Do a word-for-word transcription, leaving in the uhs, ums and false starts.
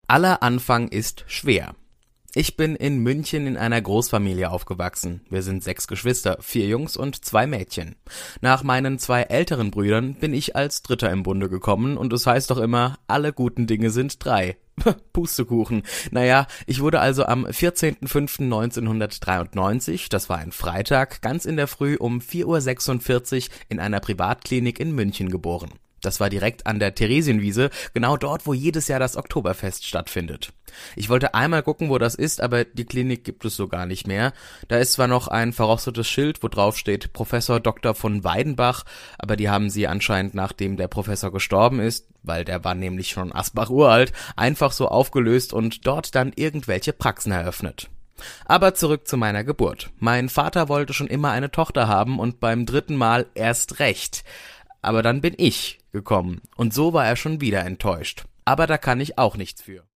Aller Anfang ist schwer. Ich bin in München in einer Großfamilie aufgewachsen. Wir sind sechs Geschwister, vier Jungs und zwei Mädchen. Nach meinen zwei älteren Brüdern bin ich als Dritter im Bunde gekommen und es heißt doch immer, alle guten Dinge sind drei. Pustekuchen. Naja, ich wurde also am vierzehnten fünften neunzehnhundertdreiundneunzig, das war ein Freitag, ganz in der Früh um vier Uhr sechsundvierzig in einer Privatklinik in München geboren. Das war direkt an der Theresienwiese, genau dort, wo jedes Jahr das Oktoberfest stattfindet. Ich wollte einmal gucken, wo das ist, aber die Klinik gibt es so gar nicht mehr. Da ist zwar noch ein verrostetes Schild, wo drauf steht Professor Doktor von Weidenbach, aber die haben sie anscheinend, nachdem der Professor gestorben ist, weil der war nämlich schon Asbach uralt, einfach so aufgelöst und dort dann irgendwelche Praxen eröffnet. Aber zurück zu meiner Geburt. Mein Vater wollte schon immer eine Tochter haben und beim dritten Mal erst recht. Aber dann bin ich gekommen und so war er schon wieder enttäuscht. Aber da kann ich auch nichts für.